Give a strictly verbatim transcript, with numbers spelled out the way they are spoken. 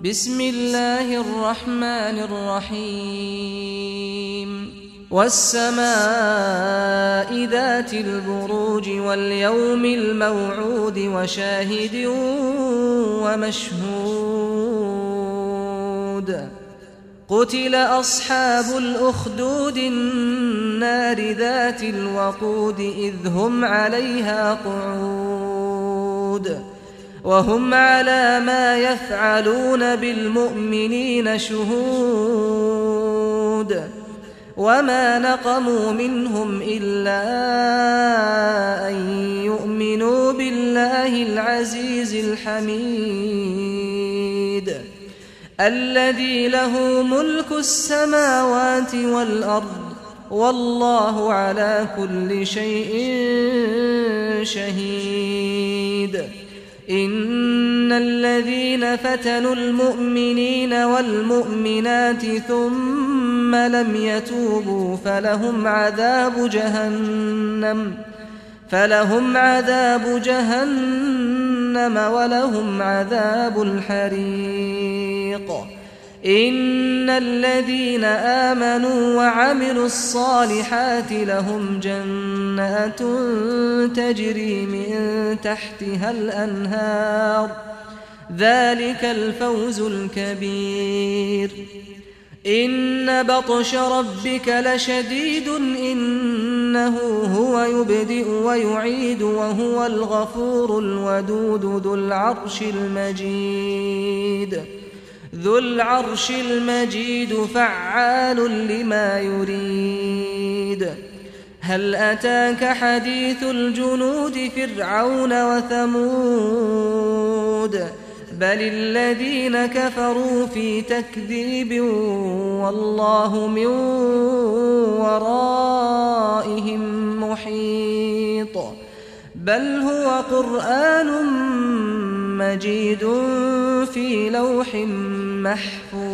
بسم الله الرحمن الرحيم والسماء ذات البروج واليوم الموعود وشاهد ومشهود قتل أصحاب الأخدود النار ذات الوقود إذ هم عليها قعود وهم على ما يفعلون بالمؤمنين شهود وما نقموا منهم إلا أن يؤمنوا بالله العزيز الحميد الذي له ملك السماوات والأرض والله على كل شيء شهيد إن الذين فتنوا المؤمنين والمؤمنات ثم لم يتوبوا فلهم عذاب جهنم فلهم عذاب جهنم ولهم عذاب الحريق إن الذين آمنوا وعملوا الصالحات لهم جنات تجري من تحتها الأنهار ذلك الفوز الكبير إن بطش ربك لشديد إنه هو يبدئ ويعيد وهو الغفور الودود ذو العرش المجيد ذو العرش المجيد فعال لما يريد هل أتاك حديث الجنود فرعون وثمود بل الذين كفروا في تكذيب والله من ورائهم محيط بل هو قرآن مجيد في لوح محفوظ